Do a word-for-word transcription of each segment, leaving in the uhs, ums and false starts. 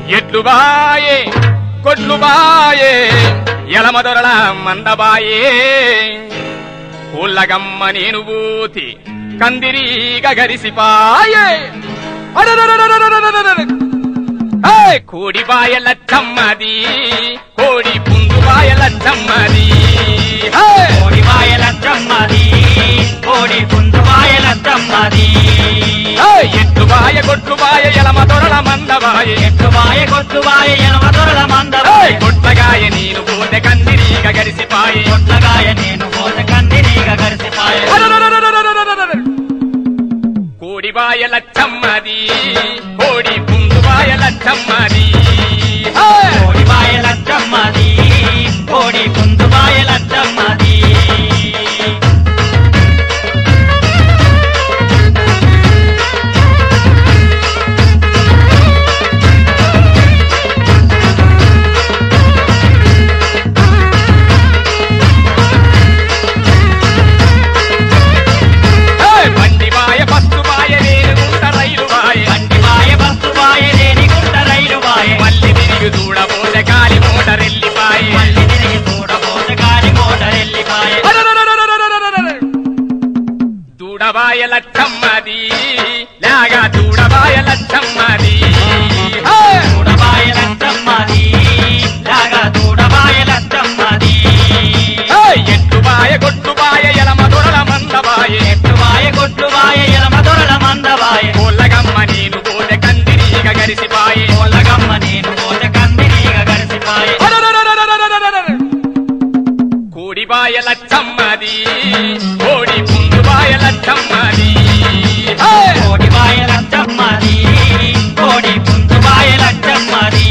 ఎట్లు బాయే కొట్లు బాయే ఎలమదొరల మందబాయే ఊళ్ళగమ్మ నేను బూతి కందిరీగ గరిసిపాయే కోడిబాయ లచ్చమ్మది కోడి పుందుబాయ లచ్చమ్మది కోడిబాయ లచ్చమ్మది కోడి పుందుబాయ లచ్చమ్మది ఎట్టుబాయ కొట్టుబాయ ఎలమదొరల మందబాయ ఎట్టుబాయ కొట్టుబాయ ఎలమదొరల మందబాయ కొట్లగాయ నేను పోతే కందిరీగ గరిసిపాయే కొట్లగాయ నేను పోతే కందిరీగ గరిసిపాయే కోడిబాయ లచ్చమ్మది కోడి పుందుబాయ లచ్చమ్మది కోడిబాయ లచ్చమ్మది కోడి పుందుబాయ లచ్చమ్మది చూడబోతే గాలి మోటరెల్లిపాయే మళ్ళీ తిరిగి చూడబోతే గాలి మోటరెల్లిపాయే దూడబాయ లచ్చమ్మది లాగా దూడబాయ లచ్చమ్మది దూడబాయ లచ్చమ్మది లాగా దూడబాయ లచ్చమ్మది ఎట్టుబాయ కొట్టుబాయ ఎలమదొరల మందబాయే ఎట్టుబాయ కొట్టుబాయ ఎలమదొరల మందబాయే కోళ్ళగమ్మ నేను పోతే కందిరీగ గరిసిపాయే కోళ్ళగమ్మ నేను పోతే కందిరీగ గరిసిపాయే కోడిబాయ లచ్చమ్మది కోడి పుందుబాయ లచ్చమ్మది కోడిబాయ లచ్చమ్మది కోడి పుందుబాయ లచ్చమ్మది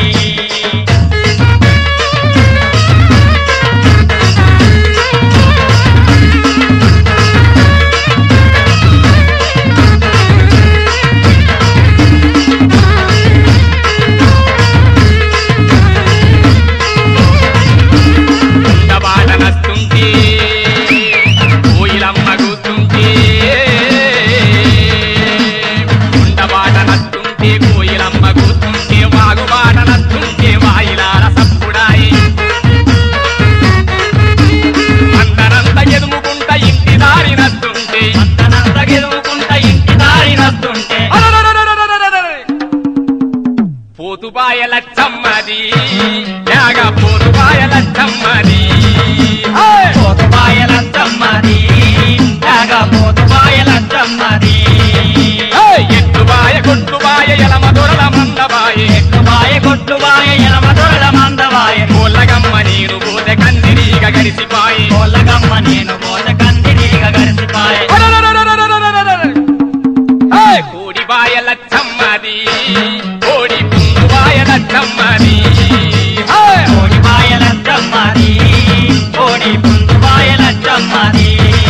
పోతుబాయ లచ్చమ్మది యాగా పోతుబాయ లచ్చమ్మది పోతుబాయ లచ్చమ్మది యాగా పోతుబాయ లచ్చమ్మది ఎట్టుబాయ కొట్టుబాయ ఎలమదొరల మందబాయే ఎట్టుబాయ కొట్టుబాయ ఎలమదొరల మందబాయే కోళ్ళగమ్మ నేను పోతే కందిరీగ గరిసిపాయే కోళ్ళగమ్మ నేను పోతే కందిరీగ గరిసిపాయే కోడిబాయ లచ్చమ్మది కోడి పుందుబాయ లచ్చమ్మది కోడిబాయ లచ్చమ్మది కోడి పుందుబాయ లచ్చమ్మది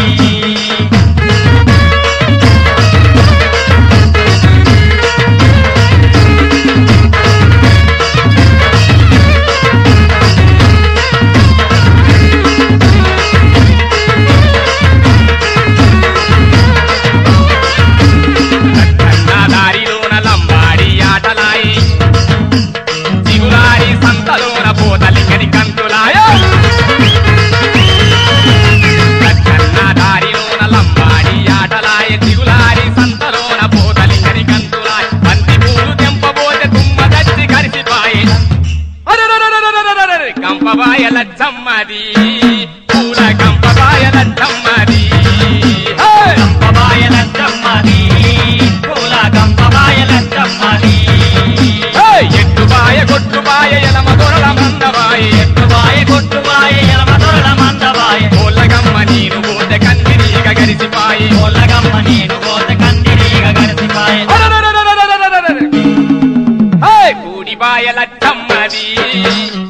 గంపబాయ లచ్చమ్మది పూల గంపబాయ లచ్చమ్మది గంపబాయ లచ్చమ్మది పూల గంపబాయ లచ్చమ్మది ఎట్టుబాయ కొట్టుబాయ ఎలమదొరల మందబాయే ఎట్టుబాయ కొట్టుబాయ ఎలమదొరల మందబాయే కోళ్ళగమ్మ నేను పోతే కందిరీగ గరిసిపాయే కోళ్ళగమ్మ నేను పోతే కందిరీగ గరిసిపాయే కోడిబాయ లచ్చమ్మది